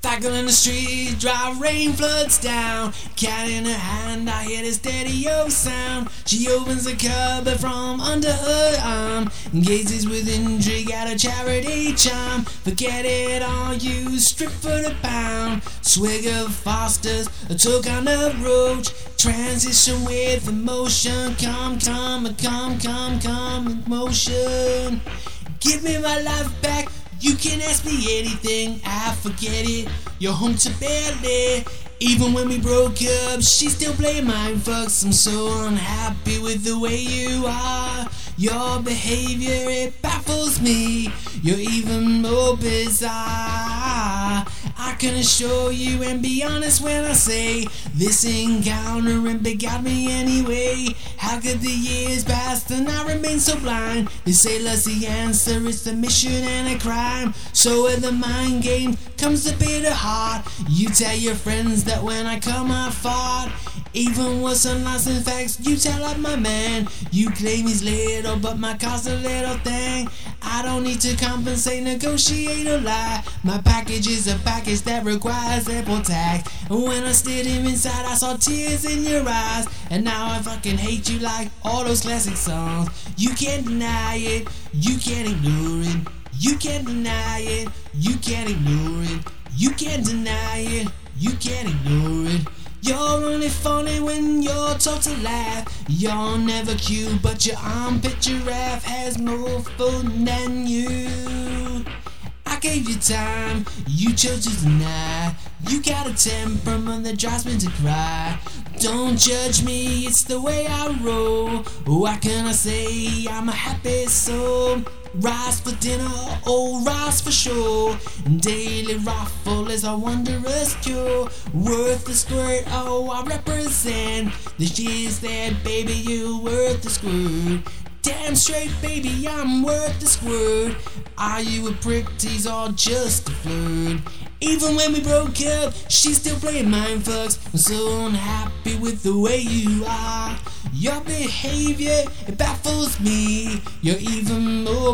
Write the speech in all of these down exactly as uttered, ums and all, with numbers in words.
Cycle in the street, dry rain floods down. Cat in her hand, I hear the stereo sound. She opens the cupboard from under her arm, gazes with intrigue at a charity charm. Forget it all, you strip for the pound. Swig of Foster's, a took on the roach. Transition with emotion, come, come, come, come, come, emotion. Give me my life back. You can ask me anything, I forget it. You're home to barely. Even when we broke up, she still playing mind fucks. I'm so unhappy with the way you are. Your behavior, it baffles me. You're even more bizarre. I can assure you and be honest when I say this encounter and begot me anyway. How could the years pass and I remain so blind? They say love's the answer, it's the mission and a crime. So when the mind game comes to bitter heart, you tell your friends that when I come I fought. Even worse than lies and facts, you tell up my man. You claim he's little, but my car's a little thing. I don't need to compensate, negotiate or lie. My package is a package that requires ample tax. And when I stared him inside, I saw tears in your eyes. And now I fucking hate you like all those classic songs. You can't deny it, you can't ignore it. You can't deny it, you can't ignore it. You can't deny it, you can't ignore it. You're only funny when you're taught to laugh. You're never cute, but your armpit giraffe has more fun than you. I gave you time, you chose to deny. You got a temperament that drives me to cry. Don't judge me, it's the way I roll. What can I say? I'm a happy soul. Rise for dinner, oh rise for sure. Daily raffle is a wondrous cure. Worth the squirt, oh I represent. The shit's there, baby, you worth the squirt. Damn straight, baby, I'm worth the squirt. Are you a prick tease or just a flirt? Even when we broke up, she's still playing mind fucks. I'm so unhappy with the way you are. Your behavior, it baffles me. You're even more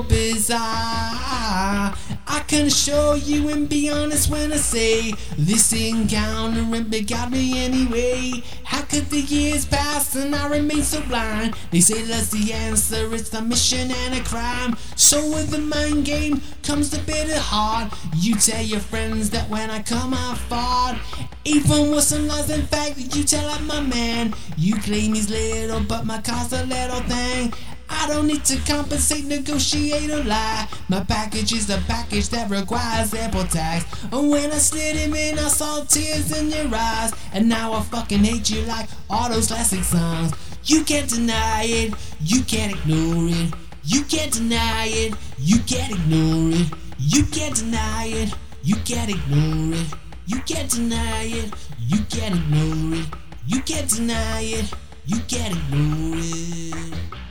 bizarre. I can assure you and be honest when I say this encounter and begot me anyway. How could the years pass and I remain so blind? They say that's the answer, it's a mission and a crime. So with the mind game comes the bitter heart. You tell your friends that when I come I fought. Even worse than lies in fact, you tell up my man. You claim he's little, but my car's a little thing. I don't need to compensate, negotiate or lie. My package is a package that requires ample tax. And when I slid him in, I saw tears in your eyes. And now I fucking hate you like all those classic songs. You can't deny it, you can't ignore it. You can't deny it, you can't ignore it. You can't deny it, you can't ignore it. You can't deny it, you can't ignore it. You can't deny it, you can't ignore it.